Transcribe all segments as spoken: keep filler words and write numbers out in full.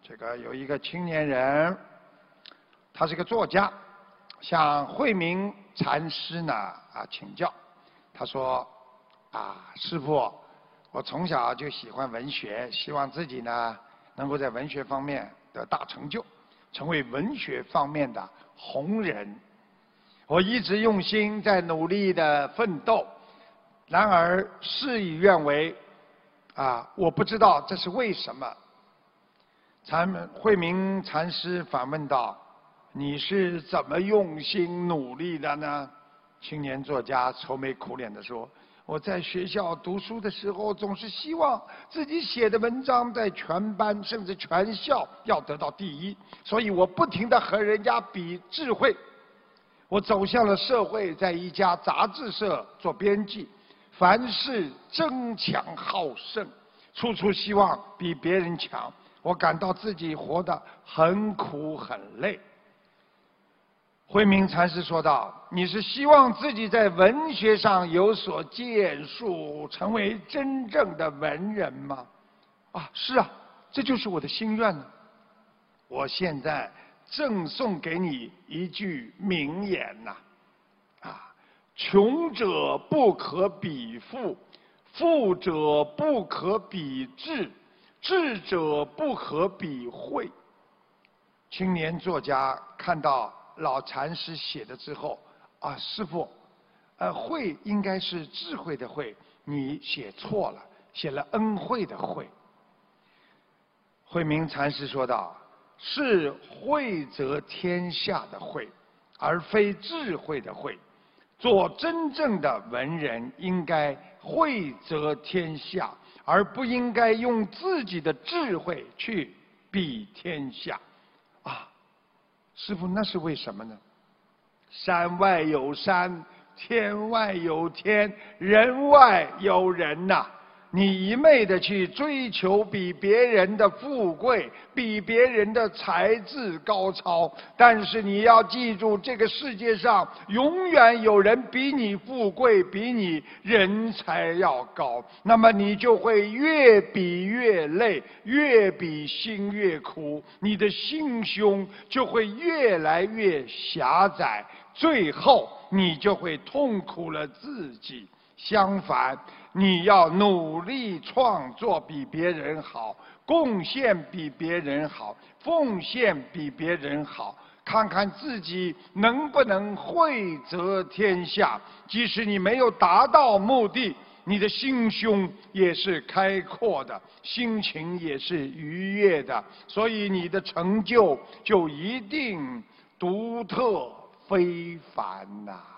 这个有一个青年人，他是个作家，向慧明禅师呢啊请教。他说啊，师父，我从小就喜欢文学，希望自己呢能够在文学方面得大成就，成为文学方面的红人。我一直用心在努力的奋斗，然而事与愿违，啊，我不知道这是为什么。禅慧明禅师反问道：“你是怎么用心努力的呢？”青年作家愁眉苦脸地说：“我在学校读书的时候，总是希望自己写的文章在全班甚至全校要得到第一，所以我不停地和人家比智慧。我走向了社会，在一家杂志社做编辑，凡事争强好胜，处处希望比别人强。我感到自己活得很苦很累。”慧明禅师说道：“你是希望自己在文学上有所建树，成为真正的文人吗？”“啊，是啊，这就是我的心愿呢。”“我现在赠送给你一句名言呐，啊，穷者不可比富，富者不可比智，智者不可比慧。”青年作家看到老禅师写的之后，啊，师父，呃，慧应该是智慧的慧，你写错了，写了恩惠的惠。慧明禅师说道：“是惠泽天下的惠，而非智慧的慧。做真正的文人，应该惠泽天下，而不应该用自己的智慧去比天下。”啊，师父，那是为什么呢？山外有山，天外有天，人外有人呐、啊！你一昧的去追求比别人的富贵，比别人的才智高超，但是你要记住，这个世界上永远有人比你富贵，比你人才要高，那么你就会越比越累，越比心越苦，你的心胸就会越来越狭窄，最后你就会痛苦了自己。相反，你要努力创作比别人好，贡献比别人好，奉献比别人好，看看自己能不能惠泽天下。即使你没有达到目的，你的心胸也是开阔的，心情也是愉悦的，所以你的成就就一定独特非凡呐、啊。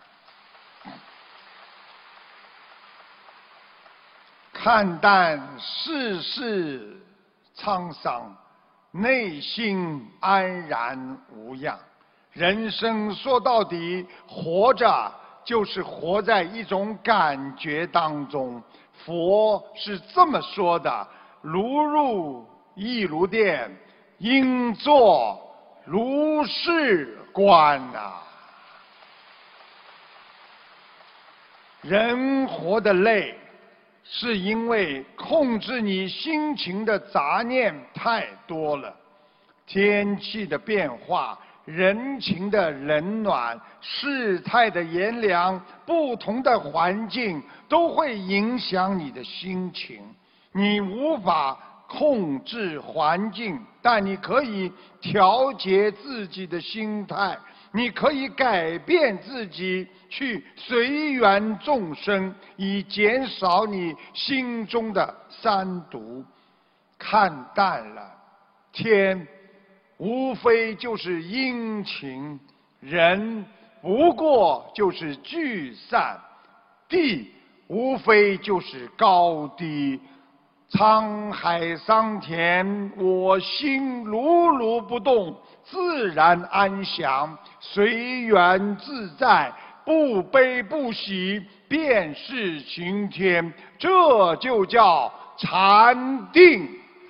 看淡世事沧桑，内心安然无恙。人生说到底，活着就是活在一种感觉当中。佛是这么说的：如入亦如电，应作如是观啊。人活得累，是因为控制你心情的杂念太多了。天气的变化，人情的冷暖，事态的炎凉，不同的环境都会影响你的心情。你无法控制环境，但你可以调节自己的心态，你可以改变自己，去随缘众生，以减少你心中的三毒。看淡了，天无非就是阴晴，人不过就是聚散，地无非就是高低。沧海桑田，我心如如不动，自然安详，随缘自在，不悲不喜，便是晴天。这就叫禅定。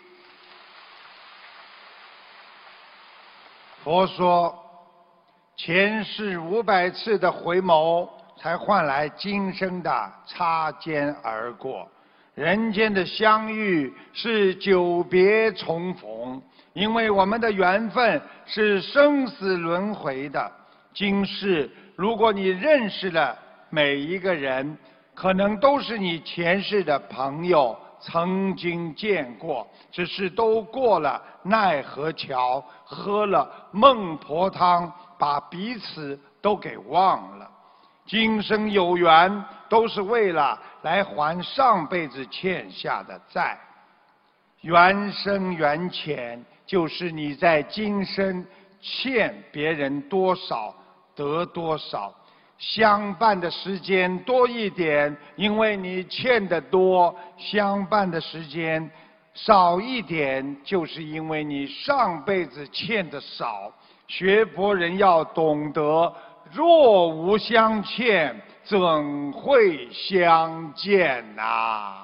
佛说，前世五百次的回眸，才换来今生的擦肩而过。人间的相遇是久别重逢， 因为我们的缘分是生死轮回的。今世如果你认识了每一个人，可能都是你前世的朋友，曾经见过，只是都过了奈何桥，喝了孟婆汤，把彼此都给忘了。今生有缘，都是为了来还上辈子欠下的债。缘深缘浅，就是你在今生欠别人多少得多少。相伴的时间多一点，因为你欠的多；相伴的时间少一点，就是因为你上辈子欠的少。学佛人要懂得，若无相欠，怎会相见啊？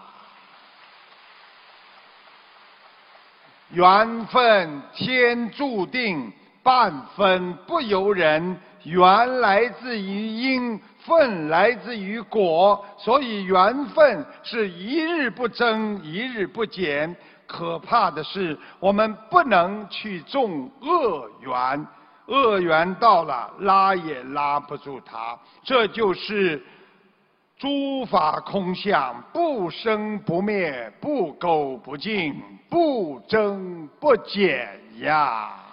缘分天注定，半分不由人。缘来自于因，份来自于果，所以缘分是一日不增，一日不减。可怕的是，我们不能去种恶缘，恶缘到了，拉也拉不住它。这就是诸法空相，不生不灭，不垢不净，不增不减呀。